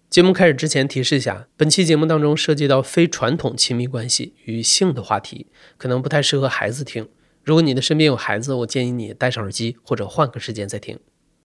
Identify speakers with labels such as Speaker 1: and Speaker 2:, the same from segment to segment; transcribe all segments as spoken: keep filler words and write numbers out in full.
Speaker 1: 节目开始之前提示一下，本期节目当中涉及到非传统亲密关系与性的话题，可能不太适合孩子听。如果你的身边有孩子，我建议你戴上耳机或者换个时间再听。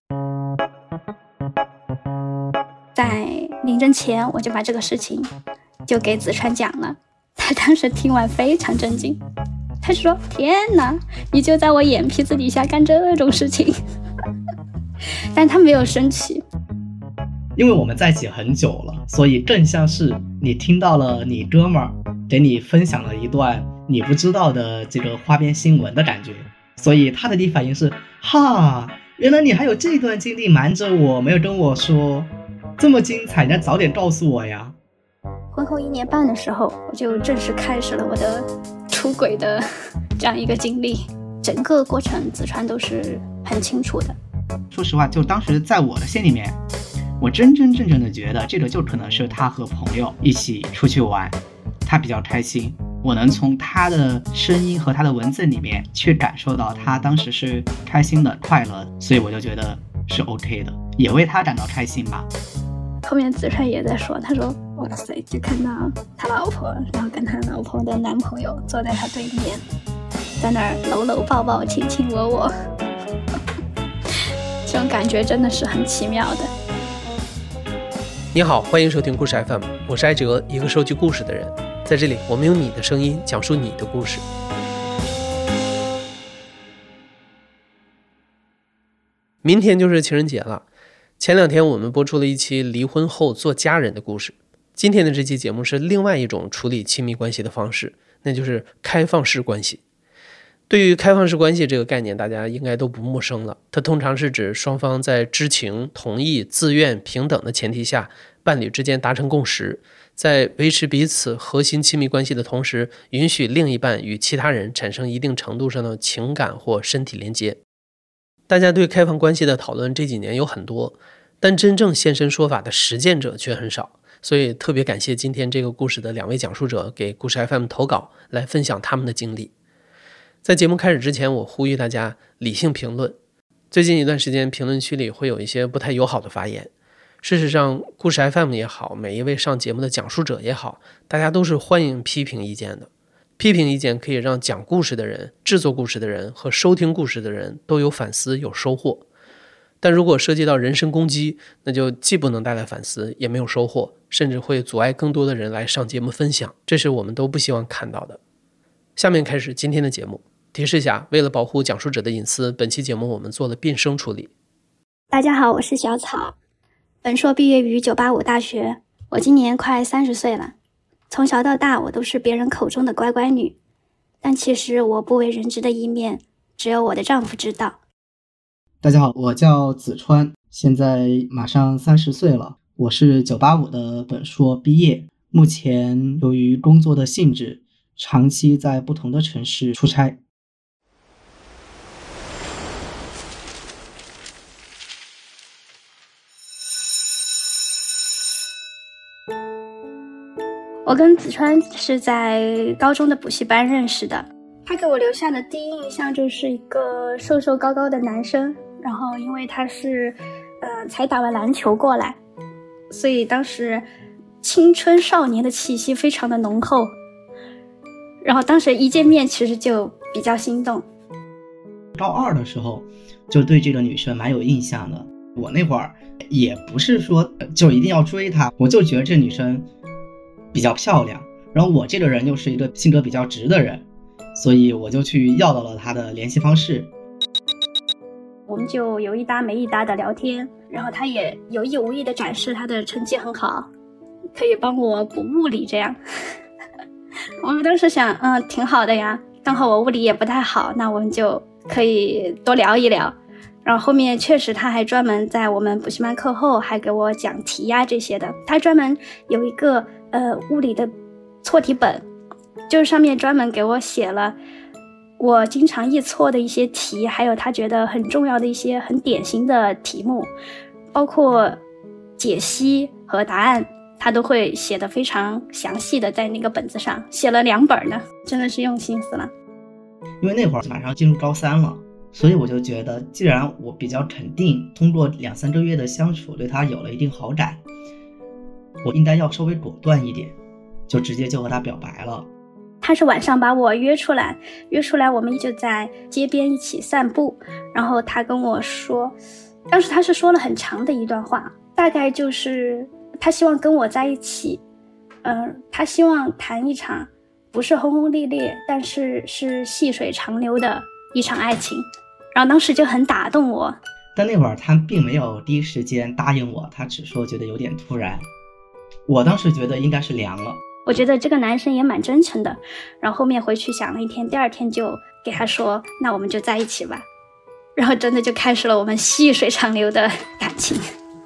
Speaker 2: 在临阵前我就把这个事情就给子川讲了，他当时听完非常震惊，他说天哪，你就在我眼皮子底下干这种事情但他没有生气，
Speaker 3: 因为我们在一起很久了，所以更像是你听到了你哥们儿给你分享了一段你不知道的这个花边新闻的感觉，所以他的第一反应是哈，原来你还有这段经历瞒着我没有跟我说，这么精彩，你要早点告诉我呀。
Speaker 2: 婚后一年半的时候，我就正式开始了我的出轨的这样一个经历，整个过程子川都是很清楚的。
Speaker 3: 说实话，就当时在我的心里面，我真真正正的觉得这个就可能是他和朋友一起出去玩，他比较开心，我能从他的声音和他的文字里面去感受到他当时是开心的快乐的，所以我就觉得是 OK 的，也为他感到开心吧。
Speaker 2: 后面子川也在说，他说哇塞，就看到他老婆然后跟他老婆的男朋友坐在他对面，在那儿搂搂抱抱亲亲我我这种感觉真的是很奇妙的。
Speaker 1: 你好，欢迎收听故事 F M， 我是艾哲，一个收集故事的人。在这里，我们用你的声音讲述你的故事。明天就是情人节了，前两天我们播出了一期离婚后做家人的故事。今天的这期节目是另外一种处理亲密关系的方式，那就是开放式关系。对于开放式关系这个概念，大家应该都不陌生了。它通常是指双方在知情、同意、自愿、平等的前提下，伴侣之间达成共识，在维持彼此核心亲密关系的同时，允许另一半与其他人产生一定程度上的情感或身体连接。大家对开放关系的讨论这几年有很多，但真正现身说法的实践者却很少，所以特别感谢今天这个故事的两位讲述者给故事 F M 投稿，来分享他们的经历。在节目开始之前，我呼吁大家理性评论。最近一段时间评论区里会有一些不太友好的发言，事实上故事 F M 也好，每一位上节目的讲述者也好，大家都是欢迎批评意见的。批评意见可以让讲故事的人、制作故事的人和收听故事的人都有反思、有收获。但如果涉及到人身攻击，那就既不能带来反思，也没有收获，甚至会阻碍更多的人来上节目分享，这是我们都不希望看到的。下面开始今天的节目。提示下，为了保护讲述者的隐私，本期节目我们做了变声处理。
Speaker 2: 大家好，我是小草，本硕毕业于九八五大学，我今年快三十岁了。从小到大，我都是别人口中的乖乖女，但其实我不为人知的一面，只有我的丈夫知道。
Speaker 3: 大家好，我叫子川，现在马上三十岁了，我是九八五的本硕毕业，目前由于工作的性质，长期在不同的城市出差。
Speaker 2: 我跟子川是在高中的补习班认识的，他给我留下的第一印象就是一个瘦瘦高高的男生，然后因为他是呃才打完篮球过来，所以当时青春少年的气息非常的浓厚，然后当时一见面其实就比较心动。
Speaker 3: 高二的时候就对这个女生蛮有印象的，我那会儿也不是说就一定要追她，我就觉得这女生比较漂亮，然后我这个人又是一个性格比较直的人，所以我就去要到了她的联系方式。
Speaker 2: 我们就有一搭没一搭的聊天，然后她也有意无意的展示她的成绩很好，可以帮我补物理这样。我们当时想嗯，挺好的呀，刚好我物理也不太好，那我们就可以多聊一聊。然后后面确实他还专门在我们补习班课后还给我讲题呀这些的，他专门有一个呃物理的错题本，就是上面专门给我写了我经常易错的一些题，还有他觉得很重要的一些很典型的题目，包括解析和答案，他都会写得非常详细的在那个本子上，写了两本呢，真的是用心思了。
Speaker 3: 因为那会儿马上进入高三了，所以我就觉得既然我比较肯定通过两三个月的相处对他有了一定好感， 我应该要稍微果断一点，就直接就和他表白了。
Speaker 2: 他是晚上把我约出来，约出来我们就在街边一起散步，然后他跟我说，当时他是说了很长的一段话，大概就是他希望跟我在一起，嗯、呃，他希望谈一场不是轰轰烈烈，但是是细水长流的一场爱情，然后当时就很打动我。
Speaker 3: 但那会儿他并没有第一时间答应我，他只说觉得有点突然。我当时觉得应该是凉了。
Speaker 2: 我觉得这个男生也蛮真诚的，然后后面回去想了一天，第二天就给他说，那我们就在一起吧。然后真的就开始了我们细水长流的感情。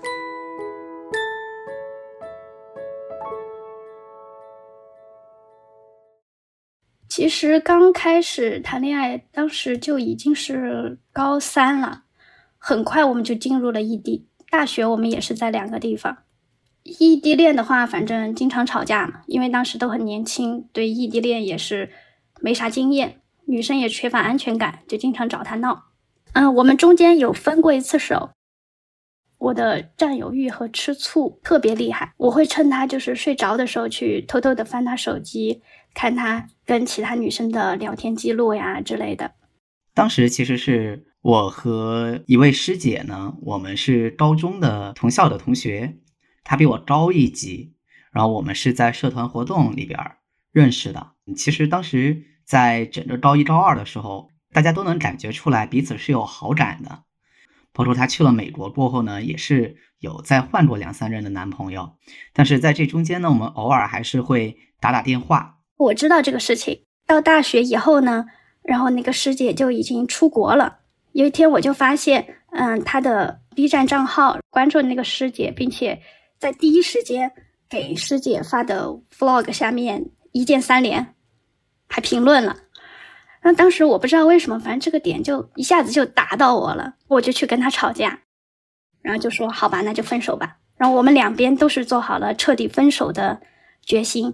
Speaker 2: 其实刚开始谈恋爱，当时就已经是高三了，很快我们就进入了异地。大学我们也是在两个地方。异地恋的话，反正经常吵架嘛，因为当时都很年轻，对异地恋也是没啥经验，女生也缺乏安全感，就经常找他闹。嗯，我们中间有分过一次手。我的占有欲和吃醋特别厉害，我会趁他就是睡着的时候去偷偷的翻他手机，看他跟其他女生的聊天记录呀之类的。
Speaker 3: 当时其实是我和一位师姐呢，我们是高中的同校的同学，她比我高一级，然后我们是在社团活动里边认识的。其实当时在整个高一高二的时候，大家都能感觉出来彼此是有好感的。包括她去了美国过后呢，也是有再换过两三任的男朋友，但是在这中间呢，我们偶尔还是会打打电话。
Speaker 2: 我知道这个事情。到大学以后呢，然后那个师姐就已经出国了。有一天我就发现，嗯，她的 B 站账号关注那个师姐，并且在第一时间给师姐发的 vlog 下面一键三连，还评论了。那当时我不知道为什么，反正这个点就一下子就打到我了，我就去跟他吵架，然后就说好吧，那就分手吧。然后我们两边都是做好了彻底分手的决心。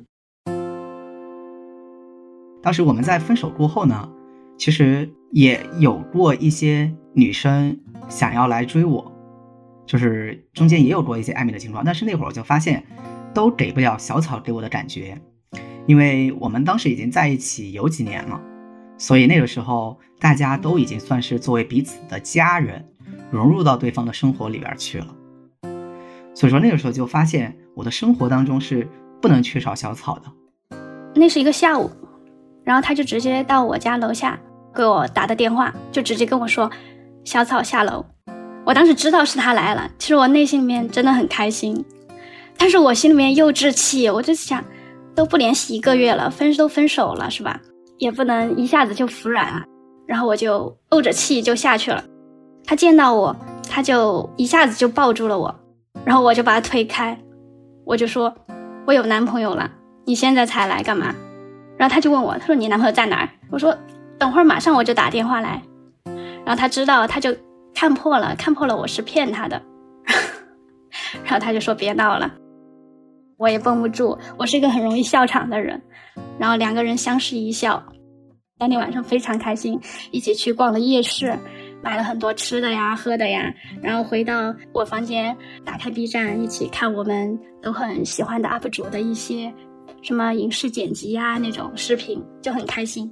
Speaker 3: 当时我们在分手过后呢，其实也有过一些女生想要来追我，就是中间也有过一些暧昧的情况，但是那会儿我就发现都给不了小草给我的感觉，因为我们当时已经在一起有几年了，所以那个时候大家都已经算是作为彼此的家人，融入到对方的生活里边去了。所以说那个时候就发现我的生活当中是不能缺少小草的。
Speaker 2: 那是一个下午，然后他就直接到我家楼下给我打的电话，就直接跟我说小草下楼。我当时知道是他来了，其实我内心里面真的很开心，但是我心里面又置气，我就想都不联系一个月了，分都分手了是吧，也不能一下子就服软啊。然后我就怄着气就下去了。他见到我，他就一下子就抱住了我，然后我就把他推开，我就说我有男朋友了，你现在才来干嘛？然后他就问我，他说你男朋友在哪儿？我说等会儿马上我就打电话来。然后他知道，他就看破了看破了我是骗他的然后他就说别闹了。我也绷不住，我是一个很容易笑场的人。然后两个人相视一笑，当天晚上非常开心，一起去逛了夜市，买了很多吃的呀喝的呀，然后回到我房间打开 B 站，一起看我们都很喜欢的 U P 主的一些什么影视剪辑啊那种视频，就很开心。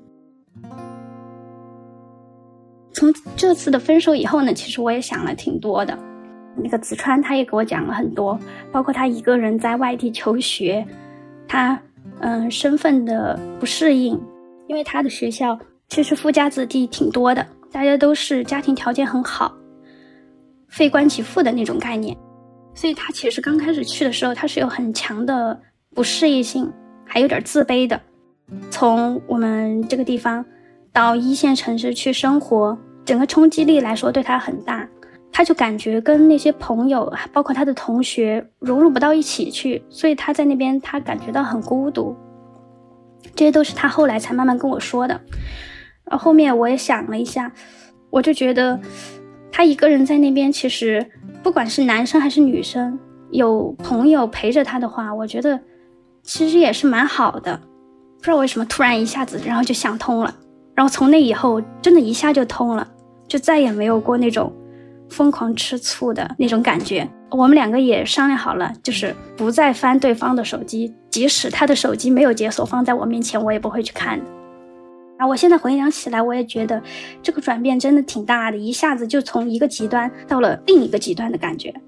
Speaker 2: 从这次的分手以后呢，其实我也想了挺多的。那个子川他也给我讲了很多，包括他一个人在外地求学，他嗯身份的不适应，因为他的学校其实富家子弟挺多的，大家都是家庭条件很好，非官即富的那种概念，所以他其实刚开始去的时候他是有很强的不适应性，还有点自卑的。从我们这个地方到一线城市去生活，整个冲击力来说对他很大，他就感觉跟那些朋友包括他的同学融入不到一起去，所以他在那边他感觉到很孤独。这些都是他后来才慢慢跟我说的。然后后面我也想了一下，我就觉得他一个人在那边，其实不管是男生还是女生，有朋友陪着他的话，我觉得其实也是蛮好的。不知道为什么突然一下子然后就想通了，然后从那以后真的一下就通了，就再也没有过那种疯狂吃醋的那种感觉。我们两个也商量好了，就是不再翻对方的手机，即使他的手机没有解锁放在我面前，我也不会去看的。啊，我现在回想起来，我也觉得这个转变真的挺大的，一下子就从一个极端到了另一个极端的感觉。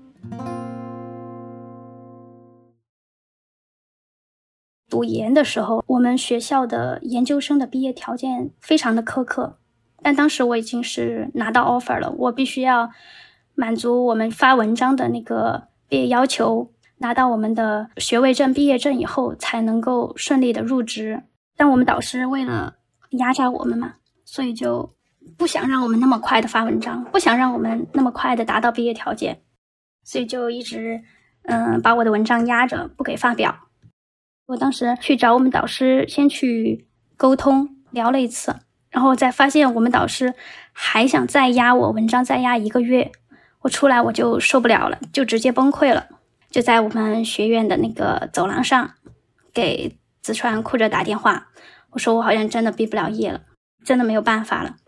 Speaker 2: 读研的时候，我们学校的研究生的毕业条件非常的苛刻，但当时我已经是拿到 offer 了，我必须要满足我们发文章的那个毕业要求，拿到我们的学位证、毕业证以后才能够顺利的入职。但我们导师为了压榨我们嘛，所以就不想让我们那么快的发文章，不想让我们那么快的达到毕业条件，所以就一直嗯把我的文章压着不给发表。我当时去找我们导师先去沟通聊了一次，然后再发现我们导师还想再压我文章再压一个月，我出来我就受不了了，就直接崩溃了，就在我们学院的那个走廊上给子川哭着打电话，我说我好像真的毕不了业了，真的没有办法了。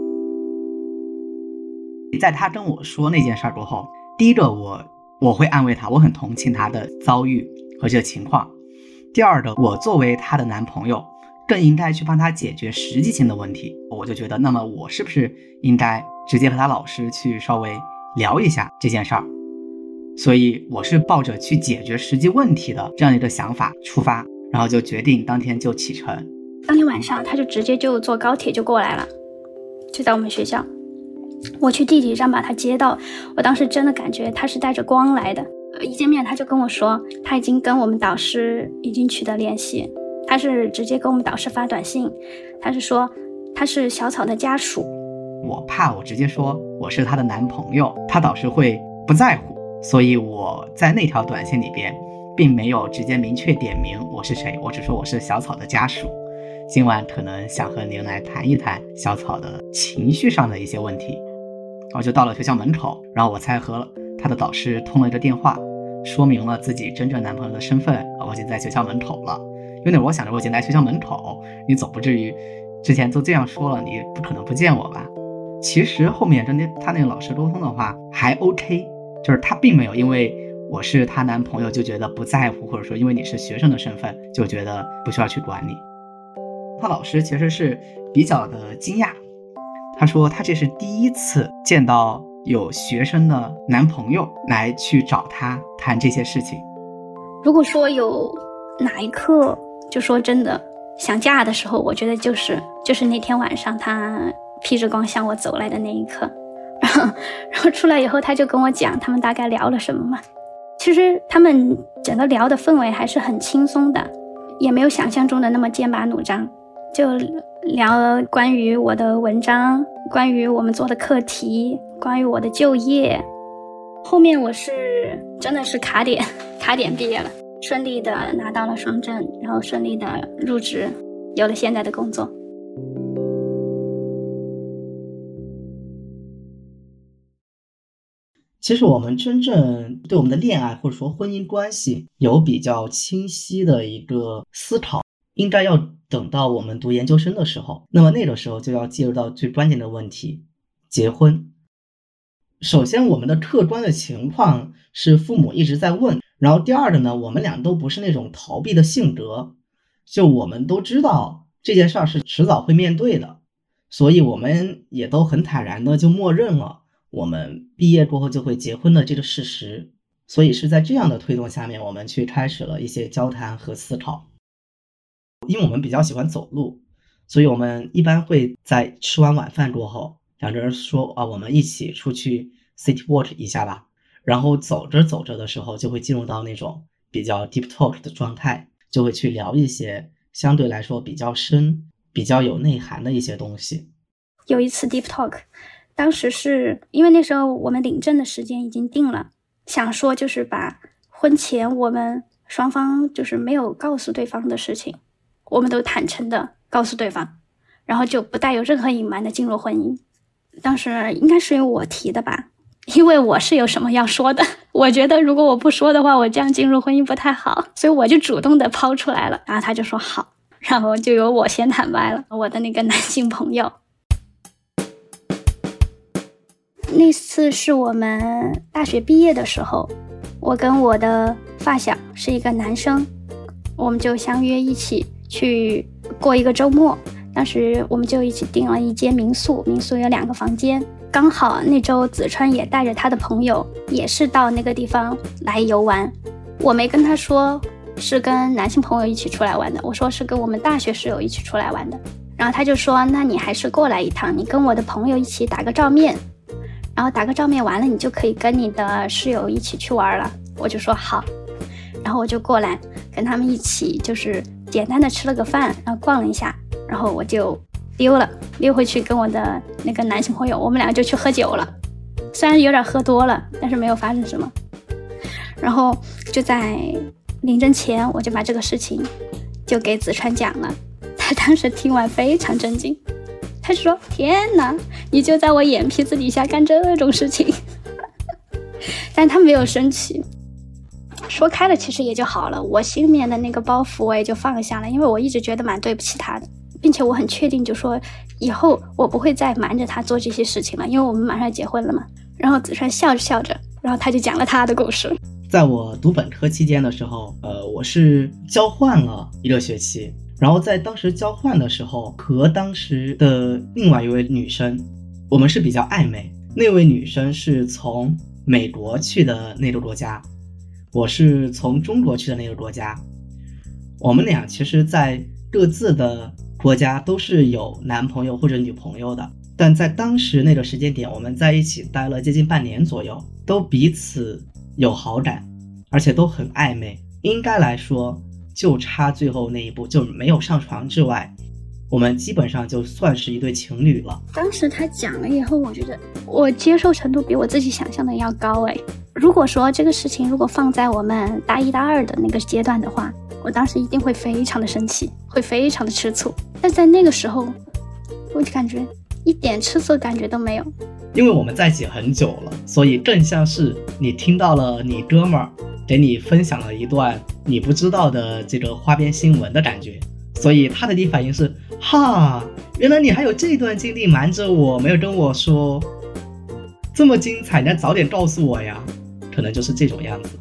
Speaker 3: 在他跟我说那件事之后，第一个我我会安慰他，我很同情他的遭遇和这个情况。第二个，我作为他的男朋友，更应该去帮他解决实际性的问题。我就觉得，那么我是不是应该直接和他老师去稍微聊一下这件事儿？所以我是抱着去解决实际问题的这样一个想法出发，然后就决定当天就启程。
Speaker 2: 当天晚上他就直接就坐高铁就过来了，就在我们学校。我去地铁站把他接到，我当时真的感觉他是带着光来的。一见面他就跟我说，他已经跟我们导师已经取得联系，他是直接跟我们导师发短信，他是说他是小草的家属。
Speaker 3: 我怕我直接说我是他的男朋友，他导师会不在乎，所以我在那条短信里边并没有直接明确点名我是谁，我只说我是小草的家属，今晚可能想和您来谈一谈小草的情绪上的一些问题。我就到了学校门口，然后我才和他的导师通了一个电话，说明了自己真正男朋友的身份，我已经在学校门口了。因为那会儿我想着我已经来学校门口，你总不至于之前都这样说了，你不可能不见我吧。其实后面跟他那个老师沟通的话还 OK， 就是他并没有因为我是他男朋友就觉得不在乎，或者说因为你是学生的身份就觉得不需要去管你。他老师其实是比较的惊讶，他说他这是第一次见到有学生的男朋友来去找他谈这些事情。
Speaker 2: 如果说有哪一刻就说真的想嫁的时候，我觉得就是就是那天晚上他披着光向我走来的那一刻。然后然后出来以后他就跟我讲他们大概聊了什么嘛。其实他们整个聊的氛围还是很轻松的，也没有想象中的那么剑拔弩张，就聊关于我的文章，关于我们做的课题，关于我的就业。后面我是真的是卡点卡点毕业了，顺利的拿到了双证，然后顺利的入职，有了现在的工作。
Speaker 3: 其实我们真正对我们的恋爱或者说婚姻关系有比较清晰的一个思考，应该要等到我们读研究生的时候，那么那个时候就要介入到最关键的问题，结婚。首先我们的客观的情况是父母一直在问，然后第二个呢，我们俩都不是那种逃避的性格，就我们都知道这件事儿是迟早会面对的，所以我们也都很坦然的就默认了我们毕业过后就会结婚的这个事实。所以是在这样的推动下面，我们去开始了一些交谈和思考。因为我们比较喜欢走路，所以我们一般会在吃完晚饭过后，两个人说啊，我们一起出去 city walk 一下吧。然后走着走着的时候，就会进入到那种比较 deep talk 的状态，就会去聊一些相对来说比较深、比较有内涵的一些东西。
Speaker 2: 有一次 deep talk， 当时是因为那时候我们领证的时间已经定了，想说就是把婚前我们双方就是没有告诉对方的事情，我们都坦诚的告诉对方，然后就不带有任何隐瞒的进入婚姻。当时应该是由我提的吧，因为我是有什么要说的，我觉得如果我不说的话，我这样进入婚姻不太好，所以我就主动的抛出来了，然后他就说好，然后就由我先坦白了我的那个男性朋友。 那次是我们大学毕业的时候，我跟我的发小是一个男生，我们就相约一起去过一个周末。当时我们就一起订了一间民宿，民宿有两个房间。刚好那周子川也带着他的朋友也是到那个地方来游玩，我没跟他说是跟男性朋友一起出来玩的，我说是跟我们大学室友一起出来玩的。然后他就说那你还是过来一趟，你跟我的朋友一起打个照面，然后打个照面完了你就可以跟你的室友一起去玩了。我就说好，然后我就过来跟他们一起就是简单的吃了个饭，然后逛了一下，然后我就溜了溜回去跟我的那个男性朋友，我们俩就去喝酒了。虽然有点喝多了，但是没有发生什么。然后就在临阵前我就把这个事情就给子川讲了，他当时听完非常震惊，他说天哪，你就在我眼皮子底下干这种事情。但他没有生气，说开了其实也就好了，我心里面的那个包袱我也就放下了，因为我一直觉得蛮对不起他的，并且我很确定就说以后我不会再瞒着他做这些事情了，因为我们马上要结婚了嘛。然后子川笑着笑着，然后他就讲了他的故事。
Speaker 3: 在我读本科期间的时候，呃，我是交换了一个学期，然后在当时交换的时候和当时的另外一位女生，我们是比较暧昧。那位女生是从美国去的那个国家，我是从中国去的那个国家。我们俩其实在各自的国家都是有男朋友或者女朋友的，但在当时那个时间点，我们在一起待了接近半年左右，都彼此有好感，而且都很暧昧。应该来说就差最后那一步，就没有上床之外，我们基本上就算是一对情侣了。
Speaker 2: 当时他讲了以后，我觉得我接受程度比我自己想象的要高诶。如果说这个事情如果放在我们大一大二的那个阶段的话，我当时一定会非常的生气，会非常的吃醋。但在那个时候我就感觉一点吃醋的感觉都没有，
Speaker 3: 因为我们在一起很久了，所以更像是你听到了你哥们儿给你分享了一段你不知道的这个花边新闻的感觉。所以他的第一反应是哈，原来你还有这段经历瞒着我没有跟我说，这么精彩，你要早点告诉我呀，可能就是这种样子。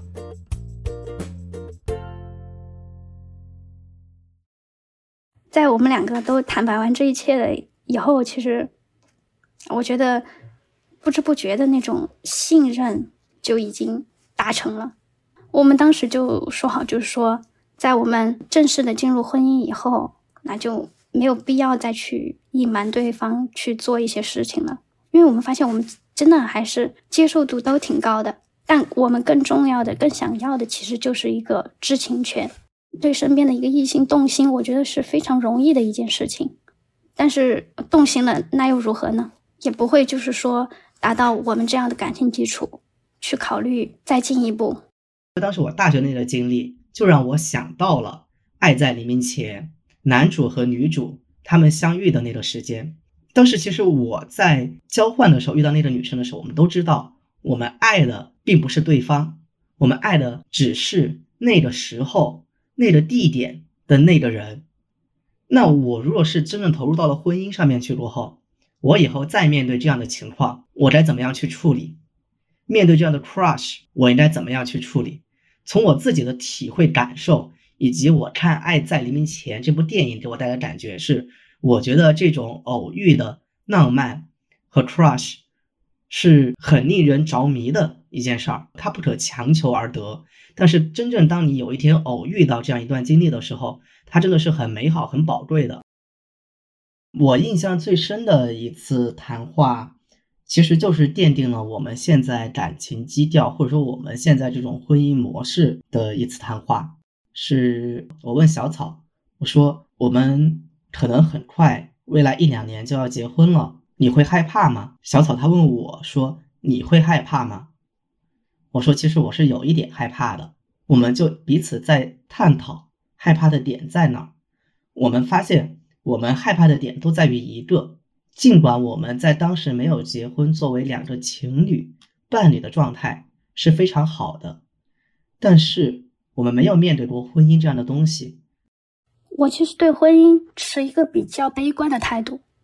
Speaker 2: 在我们两个都坦白完这一切了以后，其实我觉得不知不觉的那种信任就已经达成了。我们当时就说好，就是说在我们正式的进入婚姻以后，那就没有必要再去隐瞒对方去做一些事情了，因为我们发现我们真的还是接受度都挺高的，但我们更重要的更想要的其实就是一个知情权。对身边的一个异性动心，我觉得是非常容易的一件事情，但是动心了那又如何呢？也不会就是说达到我们这样的感情基础去考虑再进一步。
Speaker 3: 当时我大学那个经历就让我想到了爱在黎明前男主和女主他们相遇的那个时间。当时其实我在交换的时候遇到那个女生的时候，我们都知道我们爱的并不是对方，我们爱的只是那个时候那个地点的那个人。那我如果是真正投入到了婚姻上面去过后，我以后再面对这样的情况，我该怎么样去处理？面对这样的 crush， 我应该怎么样去处理？从我自己的体会感受，以及我看《爱在黎明前》这部电影给我带来的感觉是，我觉得这种偶遇的浪漫和 crush 是很令人着迷的一件事儿，它不可强求而得。但是真正当你有一天偶遇到这样一段经历的时候，它真的是很美好很宝贵的。我印象最深的一次谈话，其实就是奠定了我们现在感情基调，或者说我们现在这种婚姻模式的一次谈话。是我问小草，我说我们可能很快未来一两年就要结婚了，你会害怕吗？小草他问我说你会害怕吗？我说其实我是有一点害怕的。我们就彼此在探讨害怕的点在哪儿。我们发现我们害怕的点都在于一个，尽管我们在当时没有结婚，作为两个情侣伴侣的状态是非常好的，但是我们没有面对过婚姻这样的东西。
Speaker 2: 我其实对婚姻持一个比较悲观的态度，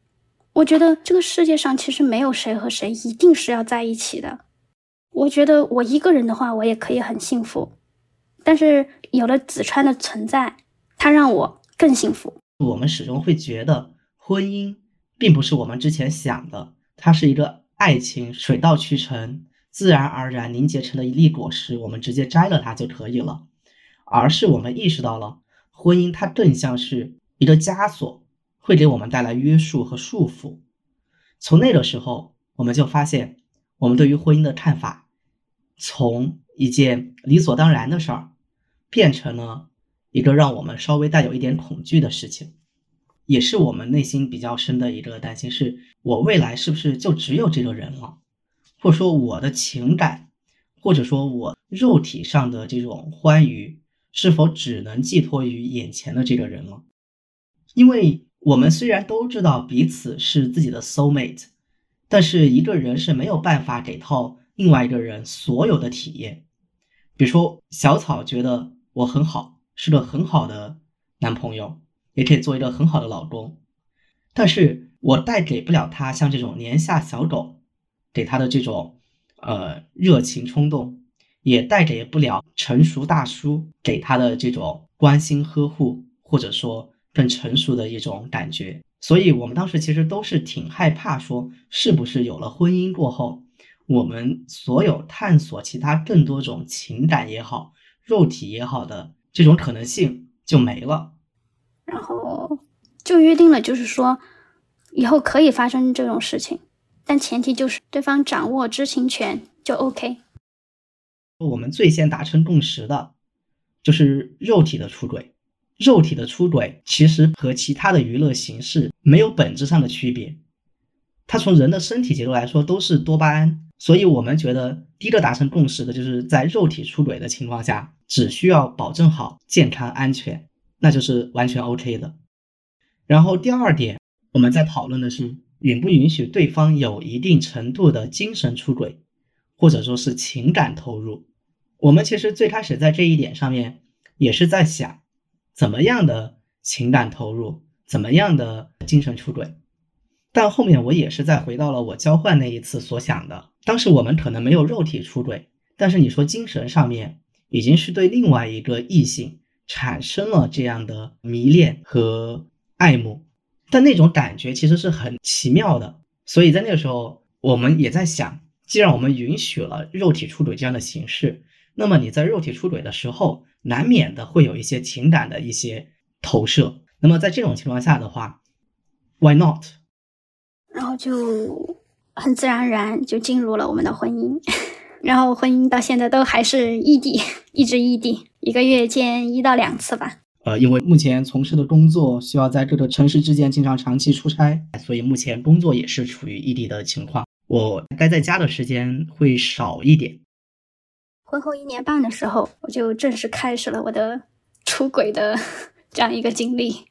Speaker 2: 我觉得这个世界上其实没有谁和谁一定是要在一起的。我觉得我一个人的话，我也可以很幸福。但是有了子川的存在，他让我更幸福。
Speaker 3: 我们始终会觉得婚姻并不是我们之前想的，它是一个爱情水到渠成，自然而然凝结成的一粒果实，我们直接摘了它就可以了。而是我们意识到了婚姻它更像是一个枷锁，会给我们带来约束和束缚。从那个时候我们就发现，我们对于婚姻的看法从一件理所当然的事儿变成了一个让我们稍微带有一点恐惧的事情。也是我们内心比较深的一个担心，是我未来是不是就只有这个人了，或者说我的情感，或者说我肉体上的这种欢愉是否只能寄托于眼前的这个人了。因为我们虽然都知道彼此是自己的 soulmate， 但是一个人是没有办法给到另外一个人所有的体验。比如说小草觉得我很好，是个很好的男朋友，也可以做一个很好的老公，但是我带给不了他像这种年下小狗给他的这种呃热情冲动，也带给不了成熟大叔给他的这种关心呵护，或者说更成熟的一种感觉。所以我们当时其实都是挺害怕说，是不是有了婚姻过后，我们所有探索其他更多种情感也好，肉体也好的这种可能性就没了。
Speaker 2: 然后就约定了，就是说以后可以发生这种事情，但前提就是对方掌握知情权就 OK。
Speaker 3: 我们最先达成共识的就是肉体的出轨。肉体的出轨其实和其他的娱乐形式没有本质上的区别，它从人的身体结构来说都是多巴胺。所以我们觉得第一个达成共识的就是在肉体出轨的情况下，只需要保证好健康安全，那就是完全 OK 的。然后第二点，我们在讨论的是允不允许对方有一定程度的精神出轨，或者说是情感投入。我们其实最开始在这一点上面也是在想，怎么样的情感投入，怎么样的精神出轨。但后面我也是再回到了我交换那一次所想的，当时我们可能没有肉体出轨，但是你说精神上面已经是对另外一个异性产生了这样的迷恋和爱慕，但那种感觉其实是很奇妙的。所以在那个时候我们也在想，既然我们允许了肉体出轨这样的形式，那么你在肉体出轨的时候难免的会有一些情感的一些投射，那么在这种情况下的话 why not。
Speaker 2: 然后就很自然而然就进入了我们的婚姻。然后婚姻到现在都还是异地，一直异地，一个月见一到两次吧。
Speaker 3: 呃，因为目前从事的工作需要在各个城市之间经常长期出差，所以目前工作也是处于异地的情况，我待在家的时间会少一点。
Speaker 2: 婚后一年半的时候，我就正式开始了我的出轨的这样一个经历。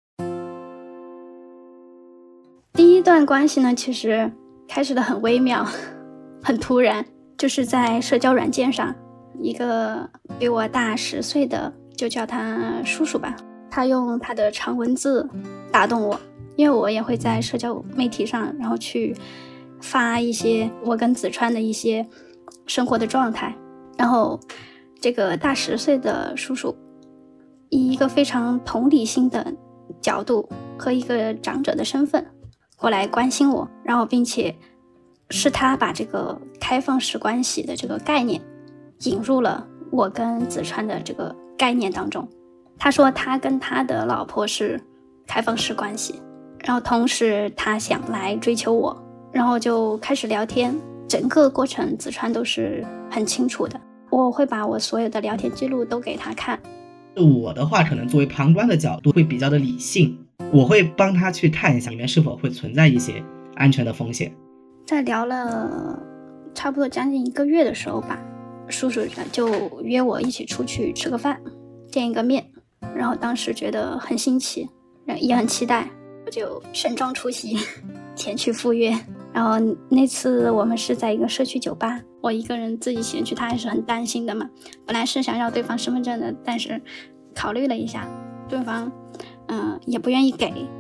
Speaker 2: 第一段关系呢，其实开始的很微妙，很突然，就是在社交软件上，一个比我大十岁的，就叫他叔叔吧，他用他的长文字打动我，因为我也会在社交媒体上，然后去发一些我跟子川的一些生活的状态，然后这个大十岁的叔叔以一个非常同理心的角度和一个长者的身份过来关心我，然后并且是他把这个开放式关系的这个概念引入了我跟子川的这个概念当中。他说他跟他的老婆是开放式关系，然后同时他想来追求我，然后就开始聊天，整个过程子川都是很清楚的，我会把我所有的聊天记录都给他看。
Speaker 3: 我的话可能作为旁观的角度会比较的理性，我会帮他去看一下里面是否会存在一些安全的风险。
Speaker 2: 在聊了差不多将近一个月的时候吧，叔叔就约我一起出去吃个饭，见一个面，然后当时觉得很新奇，也很期待，我就盛装出席前去赴约。然后那次我们是在一个社区酒吧，我一个人自己前去，他还是很担心的嘛。本来是想要对方身份证的，但是考虑了一下，对方嗯、呃、也不愿意给，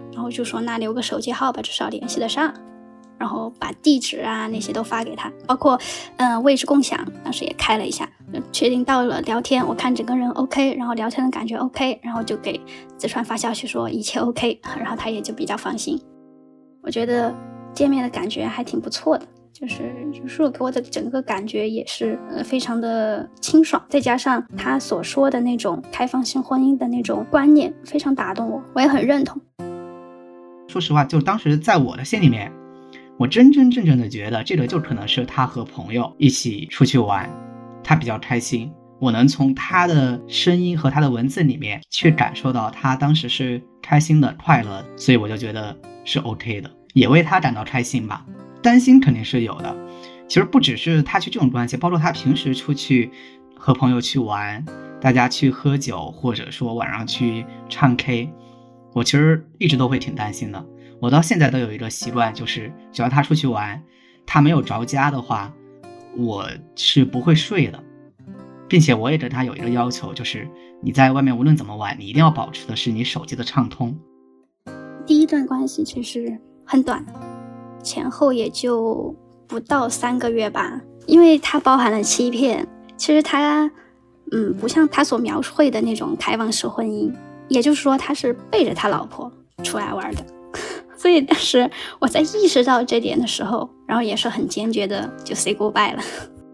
Speaker 2: 然后就说那留个手机号吧，至少联系得上，然后把地址啊那些都发给他，包括嗯、呃、位置共享，当时也开了一下，确定到了聊天，我看整个人 OK， 然后聊天的感觉 OK， 然后就给子川发消息说一切 OK， 然后他也就比较放心。我觉得见面的感觉还挺不错的，就是就是给我的整个感觉也是呃非常的清爽，再加上他所说的那种开放性婚姻的那种观念非常打动我，我也很认同。
Speaker 3: 说实话，就当时在我的心里面，我真真正正的觉得这个就可能是他和朋友一起出去玩，他比较开心，我能从他的声音和他的文字里面去感受到他当时是开心的快乐，所以我就觉得是 OK 的，也为他感到开心吧。担心肯定是有的，其实不只是他去这种关系，包括他平时出去和朋友去玩，大家去喝酒，或者说晚上去唱 K， 我其实一直都会挺担心的。我到现在都有一个习惯，就是只要他出去玩，他没有着家的话，我是不会睡的，并且我也对他有一个要求，就是你在外面无论怎么玩，你一定要保持的是你手机的畅通。
Speaker 2: 第一段关系其实很短，前后也就不到三个月吧，因为它包含了欺骗，其实他嗯不像他所描绘的那种开放式婚姻，也就是说他是背着他老婆出来玩的。所以当时我在意识到这点的时候，然后也是很坚决的就 say goodbye 了。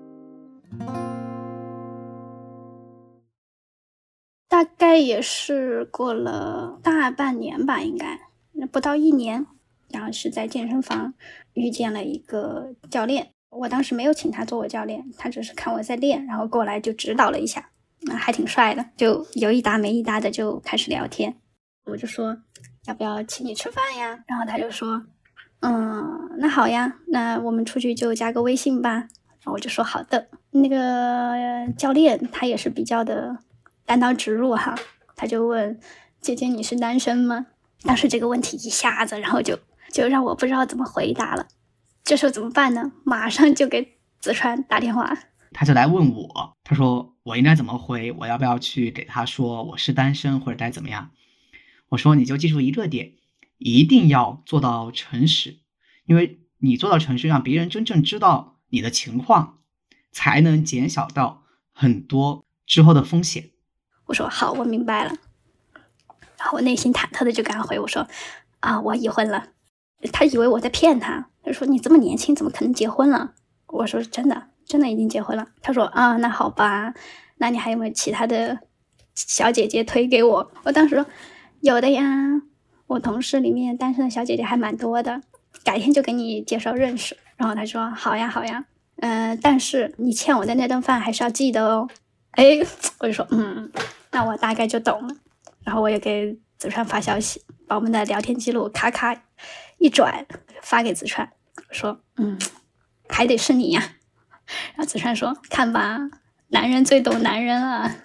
Speaker 2: 大概也是过了大半年吧，应该不到一年，然后是在健身房遇见了一个教练，我当时没有请他做我教练，他只是看我在练，然后过来就指导了一下，还挺帅的，就有一搭没一搭的就开始聊天。我就说要不要请你吃饭呀，然后他就说嗯，那好呀，那我们出去就加个微信吧。然后我就说好的。那个教练他也是比较的单刀直入哈，他就问姐姐你是单身吗？当时这个问题一下子然后就就让我不知道怎么回答了。这时候怎么办呢？马上就给子川打电话，
Speaker 3: 他就来问我，他说我应该怎么回，我要不要去给他说我是单身或者该怎么样。我说你就记住一个点，一定要做到诚实，因为你做到诚实，让别人真正知道你的情况，才能减小到很多之后的风险。
Speaker 2: 我说好，我明白了。然后我内心忐忑的就跟他回，我说啊，我已婚了。他以为我在骗他，他说你这么年轻怎么可能结婚了？我说真的真的已经结婚了。他说啊，那好吧，那你还有没有其他的小姐姐推给我？我当时说有的呀，我同事里面单身的小姐姐还蛮多的，改天就给你介绍认识。然后他说好呀好呀，嗯、呃，但是你欠我的那顿饭还是要记得哦。哎，我就说嗯，那我大概就懂了。然后我也给子川发消息，把我们的聊天记录咔咔一转发给子川，说嗯，还得是你呀。然后子川说看吧，男人最懂男人啊。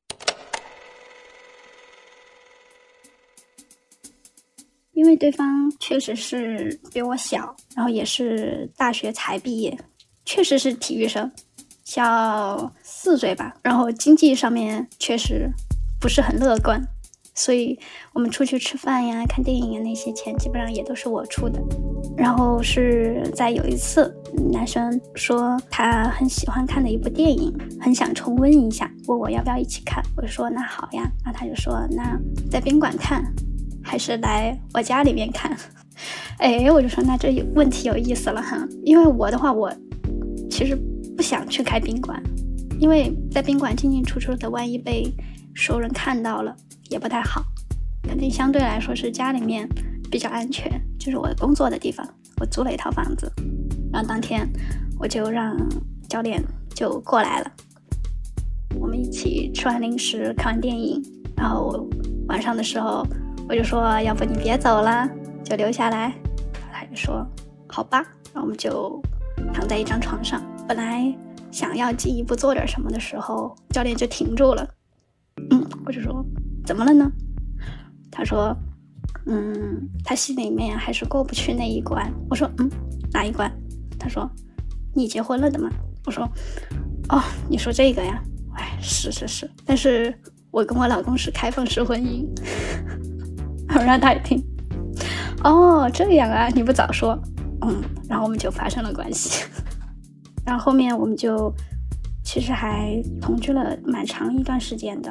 Speaker 2: 因为对方确实是比我小，然后也是大学才毕业，确实是体育生，小四岁吧，然后经济上面确实不是很乐观，所以我们出去吃饭呀看电影呀那些钱基本上也都是我出的。然后是在有一次男生说他很喜欢看的一部电影，很想重温一下，问我要不要一起看，我就说那好呀。然后他就说那在宾馆看还是来我家里面看。哎，我就说那这有问题有意思了哈，因为我的话我其实不想去开宾馆，因为在宾馆进进出出的，万一被熟人看到了也不太好，肯定相对来说是家里面比较安全，就是我工作的地方，我租了一套房子。然后当天我就让教练就过来了，我们一起吃完零食看完电影，然后晚上的时候我就说要不你别走了，就留下来。他就说好吧。然后我们就躺在一张床上，本来想要进一步做点什么的时候，教练就停住了。嗯，我就说怎么了呢？他说嗯，他心里面还是过不去那一关。我说嗯，哪一关？他说你结婚了的吗？我说哦，你说这个呀？哎，是是是，但是我跟我老公是开放式婚姻。我让他一听， 哦，这样啊，你不早说。嗯，然后我们就发生了关系。然后后面我们就其实还同居了蛮长一段时间的。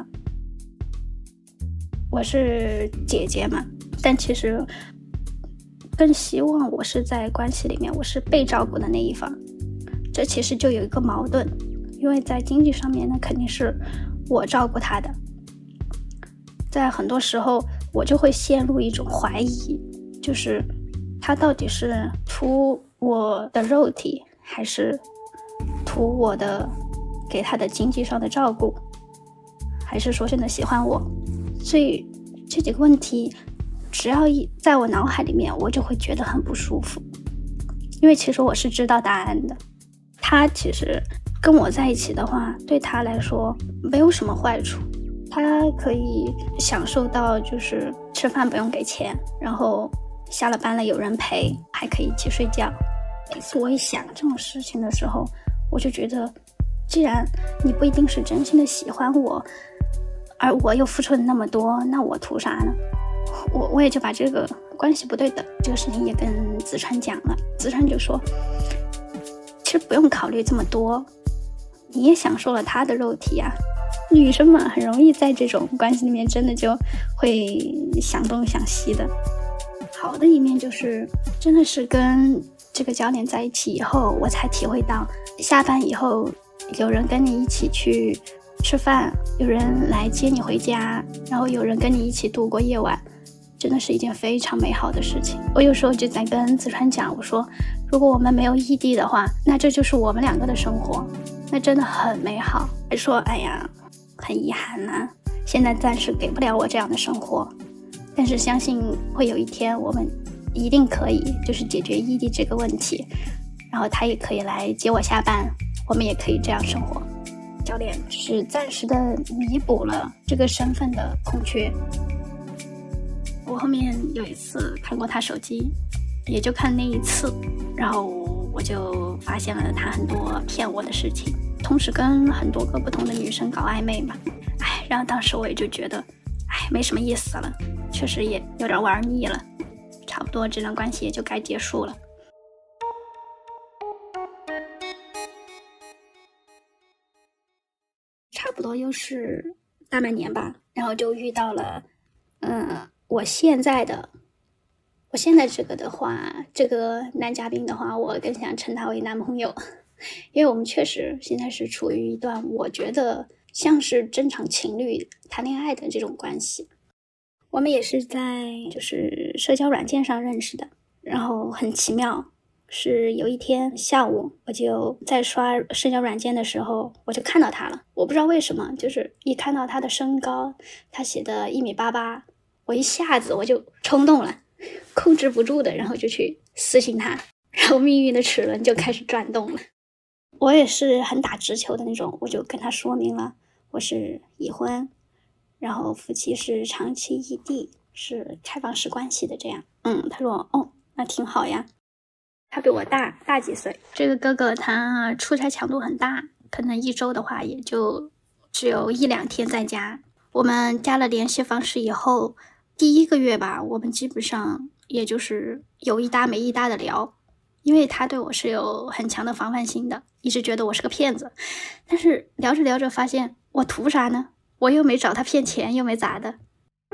Speaker 2: 我是姐姐嘛，但其实更希望我是在关系里面我是被照顾的那一方。这其实就有一个矛盾，因为在经济上面呢肯定是我照顾他的，在很多时候我就会陷入一种怀疑，就是他到底是图我的肉体，还是图我的给他的经济上的照顾，还是说真的喜欢我。所以这几个问题只要一在我脑海里面，我就会觉得很不舒服，因为其实我是知道答案的。他其实跟我在一起的话，对他来说没有什么坏处，他可以享受到就是吃饭不用给钱，然后下了班了有人陪，还可以一起睡觉。每次我一想这种事情的时候，我就觉得既然你不一定是真心的喜欢我，而我又付出了那么多，那我图啥呢？我我也就把这个关系不对等这个事情也跟子川讲了。子川就说其实不用考虑这么多，你也享受了他的肉体啊。女生嘛，很容易在这种关系里面真的就会想东想西的。好的一面就是真的是跟这个教练在一起以后，我才体会到下班以后有人跟你一起去吃饭，有人来接你回家，然后有人跟你一起度过夜晚，真的是一件非常美好的事情。我有时候就在跟子川讲，我说如果我们没有异地的话，那这就是我们两个的生活，那真的很美好。还说哎呀很遗憾啊，现在暂时给不了我这样的生活，但是相信会有一天我们一定可以就是解决异地这个问题，然后他也可以来接我下班，我们也可以这样生活。教练是暂时的弥补了这个身份的空缺。我后面有一次看过他手机，也就看那一次，然后我就发现了他很多骗我的事情，同时跟很多个不同的女生搞暧昧嘛。哎，然后当时我也就觉得哎，没什么意思了，确实也有点玩腻了，差不多这段关系也就该结束了。差不多又是大半年吧，然后就遇到了嗯，我现在的我现在这个的话，这个男嘉宾的话，我更想称他为男朋友，因为我们确实现在是处于一段我觉得像是正常情侣谈恋爱的这种关系。我们也是在就是社交软件上认识的，然后很奇妙，是有一天下午我就在刷社交软件的时候，我就看到他了。我不知道为什么，就是一看到他的身高，他写的一米八八，我一下子我就冲动了，控制不住的，然后就去私信他，然后命运的齿轮就开始转动了。我也是很打直球的那种，我就跟他说明了我是已婚，然后夫妻是长期异地，是开放式关系的这样。嗯，他说哦，那挺好呀。他比我大大几岁，这个哥哥他出差强度很大，可能一周的话也就只有一两天在家。我们加了联系方式以后，第一个月吧，我们基本上也就是有一搭没一搭的聊，因为他对我是有很强的防范心的，一直觉得我是个骗子。但是聊着聊着发现我图啥呢？我又没找他骗钱，又没咋的。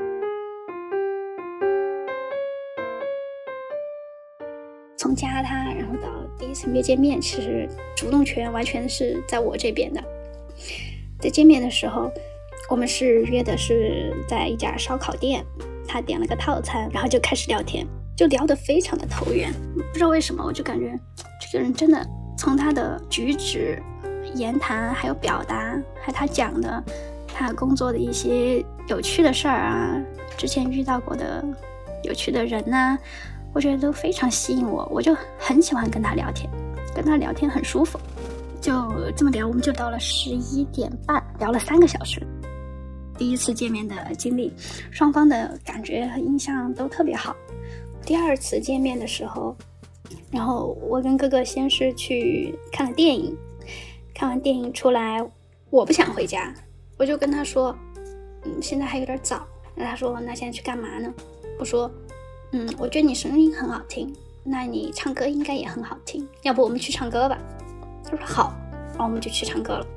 Speaker 2: 从加他然后到第一次约见面，其实主动权完全是在我这边的。在见面的时候，我们是约的是在一家烧烤店，他点了个套餐，然后就开始聊天，就聊得非常的投缘。不知道为什么，我就感觉这个人真的从他的举止、言谈，还有表达，还有他讲的他工作的一些有趣的事儿啊，之前遇到过的有趣的人啊，我觉得都非常吸引我，我就很喜欢跟他聊天，跟他聊天很舒服。就这么聊，我们就到了十一点半，聊了三个小时。第一次见面的经历，双方的感觉和印象都特别好。第二次见面的时候，然后我跟哥哥先是去看了电影，看完电影出来，我不想回家，我就跟他说，嗯，现在还有点早。那他说，那现在去干嘛呢？我说， 嗯，我觉得你声音很好听，那你唱歌应该也很好听，要不我们去唱歌吧？他说好，然后我们就去唱歌了。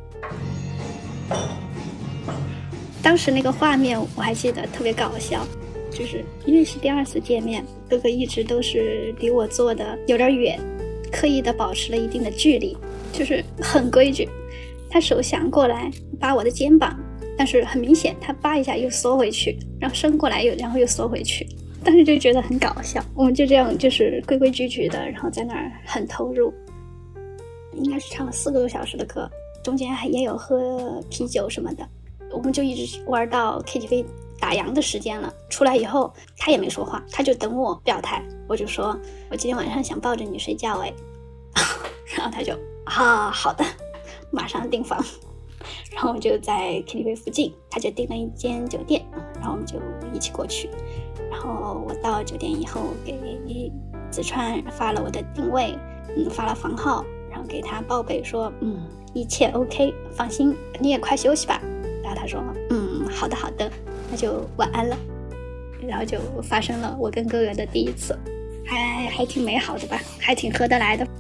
Speaker 2: 当时那个画面我还记得特别搞笑，就是因为是第二次见面，哥哥一直都是离我坐的有点远，刻意的保持了一定的距离，就是很规矩。他手想过来扒我的肩膀，但是很明显他扒一下又缩回去，然后伸过来又然后又缩回去，当时就觉得很搞笑。我们就这样就是规规矩矩的，然后在那儿很投入，应该是唱了四个多小时的歌，中间还也有喝啤酒什么的，我们就一直玩到 K T V 打烊的时间了。出来以后他也没说话，他就等我表态，我就说我今天晚上想抱着你睡觉哎，然后他就啊好的，马上订房。然后我就在 K T V 附近，他就订了一间酒店，然后我们就一起过去。然后我到酒店以后给子川发了我的定位，嗯，发了房号，然后给他报备说嗯一切 OK， 放心，你也快休息吧。然后他说嗯好的好的，那就晚安了。然后就发生了我跟哥哥的第一次，还还挺美好的吧，还挺合得来的。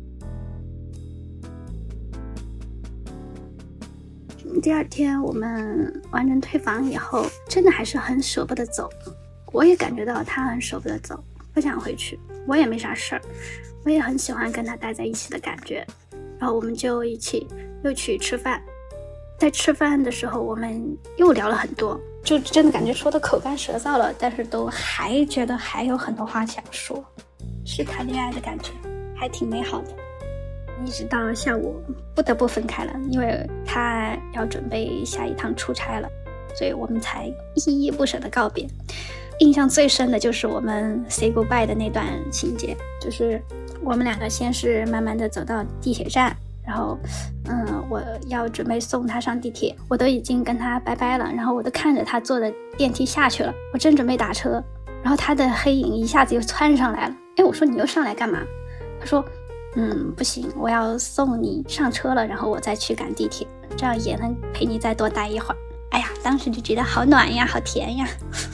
Speaker 2: 第二天我们完成退房以后，真的还是很舍不得走，我也感觉到他很舍不得走，不想回去。我也没啥事儿，我也很喜欢跟他待在一起的感觉。然后我们就一起又去吃饭，在吃饭的时候我们又聊了很多，就真的感觉说的口干舌燥了，但是都还觉得还有很多话想说，是谈恋爱的感觉，还挺美好的。一直到下午不得不分开了，因为他要准备下一趟出差了，所以我们才依依不舍的告别。印象最深的就是我们 say goodbye 的那段情节，就是我们两个先是慢慢的走到地铁站，然后嗯，我要准备送他上地铁，我都已经跟他拜拜了，然后我都看着他坐的电梯下去了，我正准备打车，然后他的黑影一下子又窜上来了。哎，我说你又上来干嘛？他说嗯，不行，我要送你上车了，然后我再去赶地铁，这样也能陪你再多待一会儿。哎呀，当时就觉得好暖呀，好甜呀。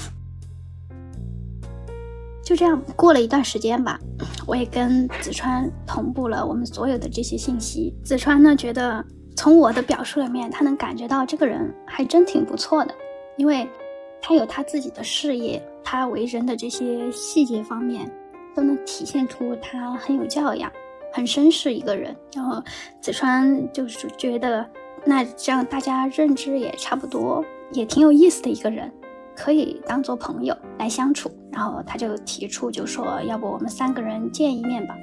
Speaker 2: 就这样过了一段时间吧，我也跟子川同步了我们所有的这些信息。子川呢，觉得从我的表述里面，他能感觉到这个人还真挺不错的，因为他有他自己的事业，他为人的这些细节方面都能体现出他很有教养，很绅士一个人。然后子川就是觉得那这样大家认知也差不多，也挺有意思的一个人，可以当做朋友来相处。然后他就提出就说要不我们三个人见一面吧。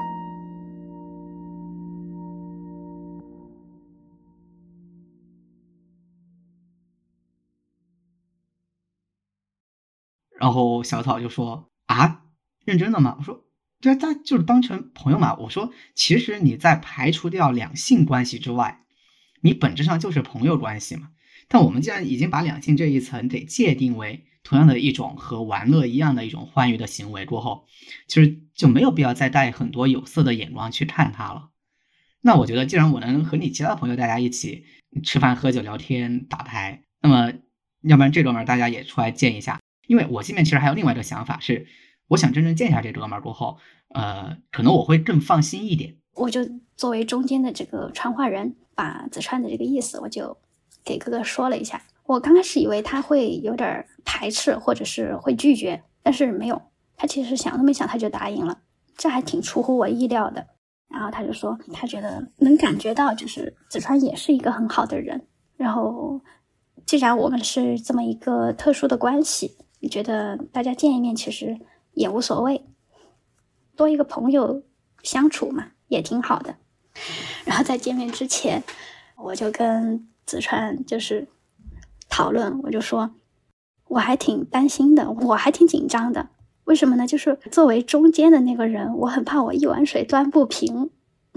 Speaker 3: 然后小草就说啊认真的吗？我说对，他就是当成朋友嘛。我说其实你在排除掉两性关系之外，你本质上就是朋友关系嘛。但我们既然已经把两性这一层得界定为同样的一种和玩乐一样的一种欢愉的行为过后，其实就没有必要再带很多有色的眼光去看它了。那我觉得既然我能和你其他朋友大家一起吃饭喝酒聊天打牌，那么要不然这哥们儿大家也出来见一下。因为我这边其实还有另外一个想法是，我想真正见一下这哥们儿过后，呃，可能我会更放心一点。
Speaker 2: 我就作为中间的这个传话人，把子川的这个意思我就给哥哥说了一下。我刚开始以为他会有点排斥或者是会拒绝，但是没有，他其实想都没想他就答应了，这还挺出乎我意料的。然后他就说他觉得能感觉到就是子川也是一个很好的人，然后既然我们是这么一个特殊的关系，你觉得大家见一面其实也无所谓，多一个朋友相处嘛也挺好的。然后在见面之前我就跟子川就是讨论，我就说我还挺担心的，我还挺紧张的。为什么呢？就是作为中间的那个人，我很怕我一碗水端不平。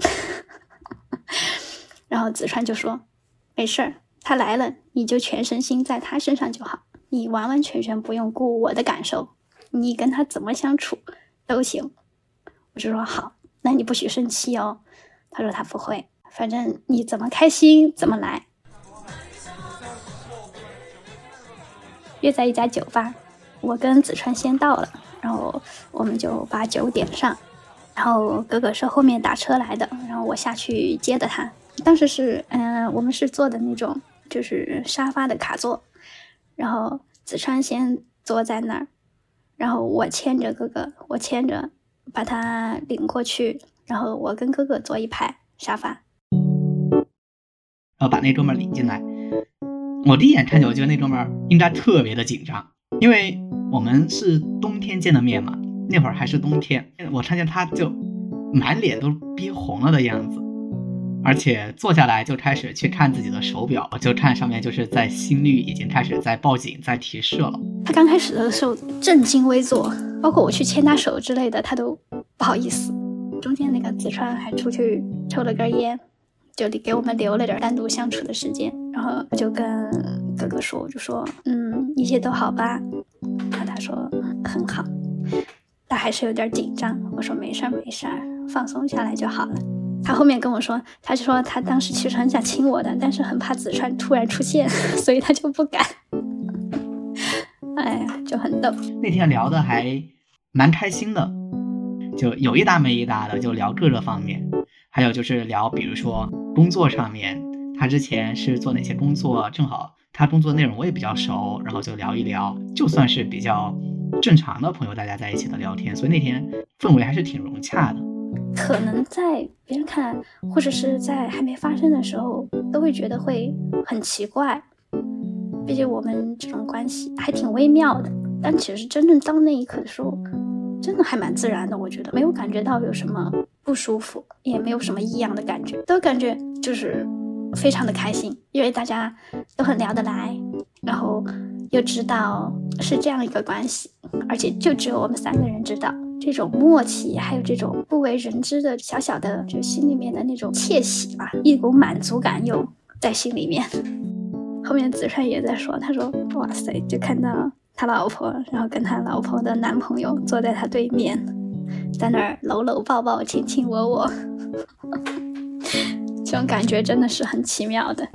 Speaker 2: 然后子川就说没事儿，他来了你就全身心在他身上就好，你完完全全不用顾我的感受，你跟他怎么相处都行。我就说好，那你不许生气哦。他说他不会，反正你怎么开心怎么来。约在一家酒吧， 我跟子川先到了，然后我们就把酒点上，然后哥哥是后面打车来的，然后我下去接的他。当时是嗯、呃，我们是坐的那种就是沙发的卡座，然后子川先坐在那儿，然后我牵着哥哥，我牵着把他领过去，然后我跟哥哥坐一排沙发，
Speaker 3: 然后把那哥们儿领进来。我第一眼看见，我觉得那哥们儿应该特别的紧张，因为我们是冬天见的面嘛，那会儿还是冬天，我看见他就满脸都憋红了的样子，而且坐下来就开始去看自己的手表，就看上面就是在心率已经开始在报警在提示了。
Speaker 2: 他刚开始的时候正襟危坐，包括我去牵他手之类的他都不好意思。中间那个子川还出去抽了根烟，就给我们留了点单独相处的时间，然后就跟哥哥说，我就说嗯，一切都好吧？然后他说很好，但还是有点紧张。我说没事没事，放松下来就好了。他后面跟我说，他就说他当时其实很想亲我的，但是很怕子川突然出现，所以他就不敢。哎呀，就很逗。
Speaker 3: 那天聊的还蛮开心的，就有一搭没一搭的，就聊各个方面，还有就是聊比如说工作上面，他之前是做哪些工作，正好他工作内容我也比较熟，然后就聊一聊，就算是比较正常的朋友大家在一起的聊天，所以那天氛围还是挺融洽的。
Speaker 2: 可能在别人看来，或者是在还没发生的时候，都会觉得会很奇怪，毕竟我们这种关系还挺微妙的。但其实真正到那一刻的时候，真的还蛮自然的，我觉得没有感觉到有什么不舒服，也没有什么异样的感觉，都感觉就是非常的开心，因为大家都很聊得来，然后又知道是这样一个关系，而且就只有我们三个人知道，这种默契还有这种不为人知的小小的就心里面的那种窃喜吧，一股满足感又在心里面。后面子川也在说，他说哇塞，就看到他老婆然后跟他老婆的男朋友坐在他对面，在那儿搂搂抱抱亲亲我我这种感觉真的是很奇妙的。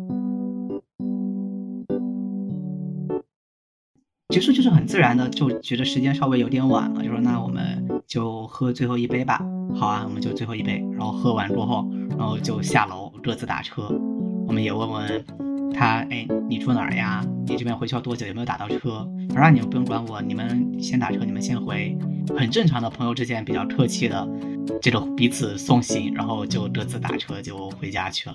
Speaker 3: 结束就是很自然的，就觉得时间稍微有点晚了，就说那我们就喝最后一杯吧。好啊，我们就最后一杯，然后喝完过后，然后就下楼各自打车。我们也问问他，哎，你住哪儿呀？你这边回去要多久？有没有打到车？他说你们不用管我，你们先打车，你们先回。很正常的朋友之间比较客气的，这个彼此送行，然后就各自打车就回家去了。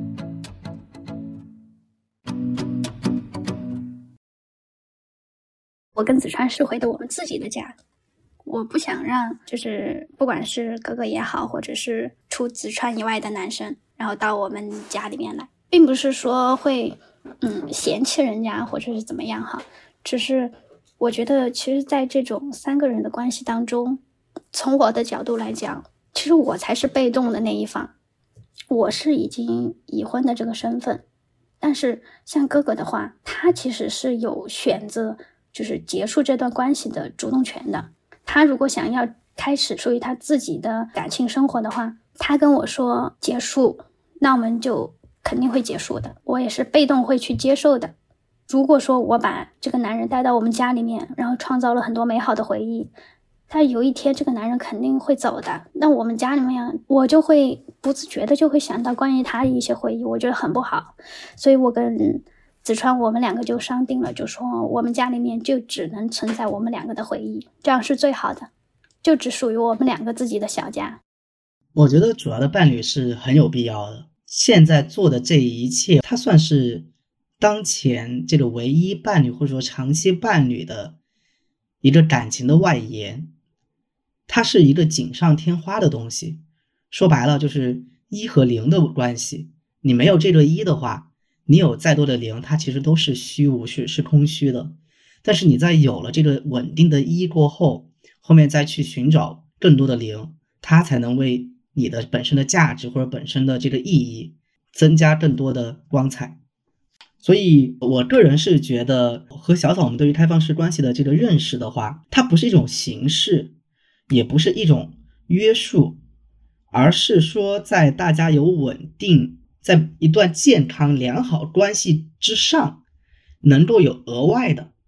Speaker 2: 我跟子川是回的我们自己的家，我不想让就是不管是哥哥也好，或者是除子川以外的男生，然后到我们家里面来，并不是说会嗯嫌弃人家或者是怎么样哈，只是我觉得其实在这种三个人的关系当中，从我的角度来讲，其实我才是被动的那一方，我是已经已婚的这个身份，但是像哥哥的话，他其实是有选择就是结束这段关系的主动权的。他如果想要开始属于他自己的感情生活的话，他跟我说结束，那我们就肯定会结束的，我也是被动会去接受的。如果说我把这个男人带到我们家里面，然后创造了很多美好的回忆，但有一天这个男人肯定会走的，那我们家里面我就会不自觉的就会想到关于他的一些回忆，我觉得很不好。所以我跟子川我们两个就商定了，就说我们家里面就只能存在我们两个的回忆，这样是最好的，就只属于我们两个自己的小家。
Speaker 3: 我觉得主要的伴侣是很有必要的，现在做的这一切，它算是当前这个唯一伴侣或者说长期伴侣的一个感情的外延，它是一个锦上添花的东西。说白了就是一和零的关系，你没有这个一的话，你有再多的零，它其实都是虚无，是是空虚的。但是你在有了这个稳定的一过后，后面再去寻找更多的零，它才能为你的本身的价值或者本身的这个意义增加更多的光彩。所以我个人是觉得和小草我们对于开放式关系的这个认识的话，它不是一种形式，也不是一种约束，而是说在大家有稳定，在一段健康良好关系之上，能够有额外的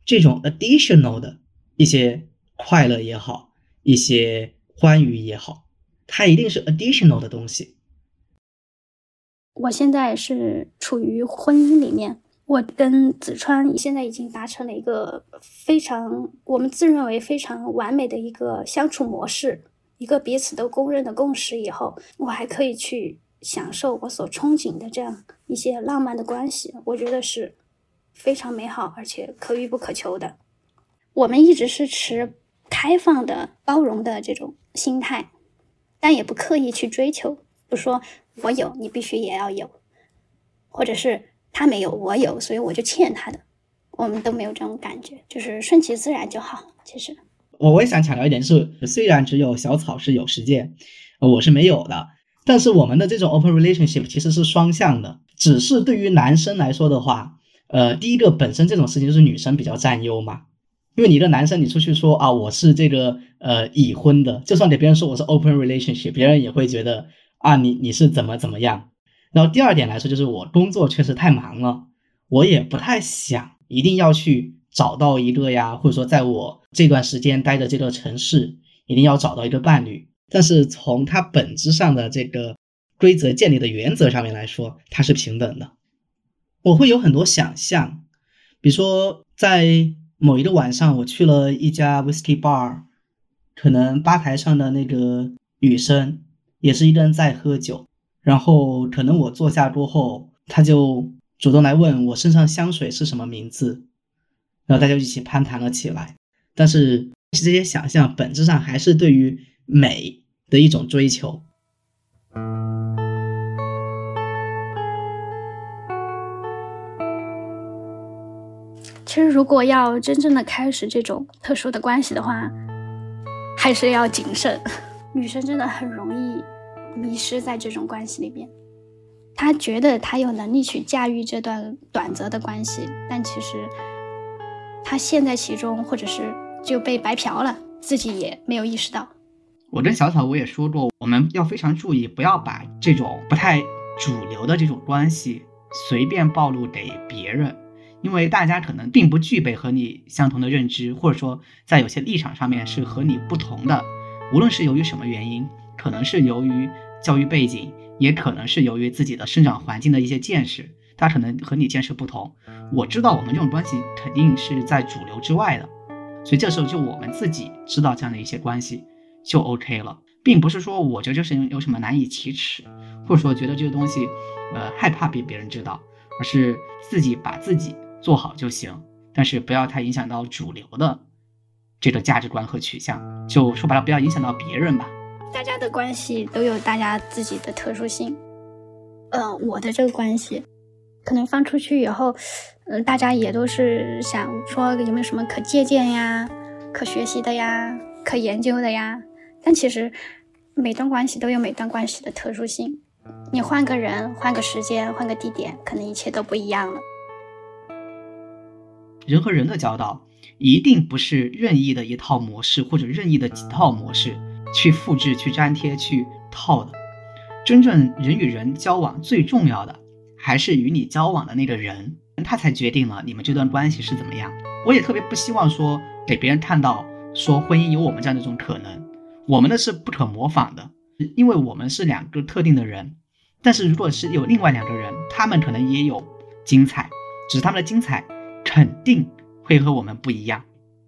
Speaker 3: 这种 additional 的一些快乐也好，一些欢愉也好，它一定是 additional 的东西。
Speaker 2: 我现在是处于婚姻里面，我跟子川现在已经达成了一个非常我们自认为非常完美的一个相处模式，一个彼此都公认的共识以后，我还可以去享受我所憧憬的这样一些浪漫的关系，我觉得是非常美好而且可遇不可求的。我们一直是持开放的包容的这种心态，但也不刻意去追求，不说我有你必须也要有，或者是他没有我有所以我就欠他的，我们都没有这种感觉，就是顺其自然就好。其实
Speaker 3: 我也想强调一点是，虽然只有小草是有实践，我是没有的，但是我们的这种 open relationship 其实是双向的。只是对于男生来说的话，呃，第一个本身这种事情就是女生比较占优嘛，因为你的男生你出去说啊我是这个呃已婚的，就算给别人说我是 open relationship， 别人也会觉得啊你你是怎么怎么样。然后第二点来说，就是我工作确实太忙了，我也不太想一定要去找到一个呀，或者说在我这段时间待的这个城市一定要找到一个伴侣。但是从它本质上的这个规则建立的原则上面来说，它是平等的。我会有很多想象，比如说在某一个晚上我去了一家 whisky bar， 可能吧台上的那个女生也是一个人在喝酒，然后可能我坐下过后，她就主动来问我身上香水是什么名字，然后大家就一起攀谈了起来。但是这些想象本质上还是对于美的一种追求。
Speaker 2: 其实如果要真正的开始这种特殊的关系的话，还是要谨慎。女生真的很容易迷失在这种关系里面，她觉得她有能力去驾驭这段短则的关系，但其实她陷在其中，或者是就被白嫖了，自己也没有意识到。
Speaker 3: 我跟小草我也说过，我们要非常注意，不要把这种不太主流的这种关系随便暴露给别人，因为大家可能并不具备和你相同的认知，或者说在有些立场上面是和你不同的，无论是由于什么原因，可能是由于教育背景，也可能是由于自己的生长环境的一些见识，他可能和你见识不同。我知道我们这种关系肯定是在主流之外的，所以这时候就我们自己知道这样的一些关系就 OK 了，并不是说我觉得就是有什么难以启齿，或者说觉得这个东西呃害怕被别人知道，而是自己把自己做好就行，但是不要太影响到主流的这个价值观和取向，就说白了不要影响到别人吧。
Speaker 2: 大家的关系都有大家自己的特殊性，呃，我的这个关系可能放出去以后，嗯、呃，大家也都是想说有没有什么可借鉴呀、可学习的呀、可研究的呀，但其实每段关系都有每段关系的特殊性，你换个人、换个时间、换个地点，可能一切都不一样了。
Speaker 3: 人和人的交道一定不是任意的一套模式或者任意的几套模式去复制、去粘贴、去套的。真正人与人交往最重要的还是与你交往的那个人，他才决定了你们这段关系是怎么样。我也特别不希望说给别人看到说婚姻有我们这样的一种可能，我们的是不可模仿的，因为我们是两个特定的人。但是如果是有另外两个人，他们可能也有精彩，只是他们的精彩肯定会和我们不一样。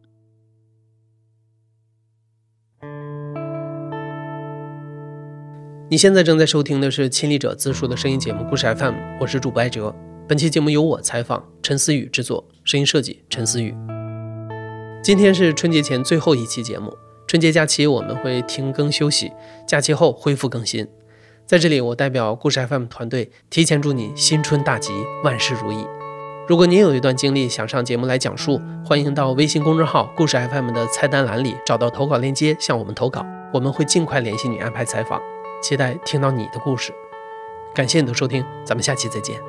Speaker 1: 你现在正在收听的是亲历者自述的声音节目故事 F M， 我是主播艾哲。本期节目由我采访，陈思雨制作，声音设计陈思雨。今天是春节前最后一期节目，春节假期我们会停更休息，假期后恢复更新。在这里我代表故事 F M 团队提前祝你新春大吉，万事如意。如果您有一段经历想上节目来讲述，欢迎到微信公众号故事 F M 的菜单栏里找到投稿链接向我们投稿，我们会尽快联系你安排采访，期待听到你的故事。感谢你的收听，咱们下期再见。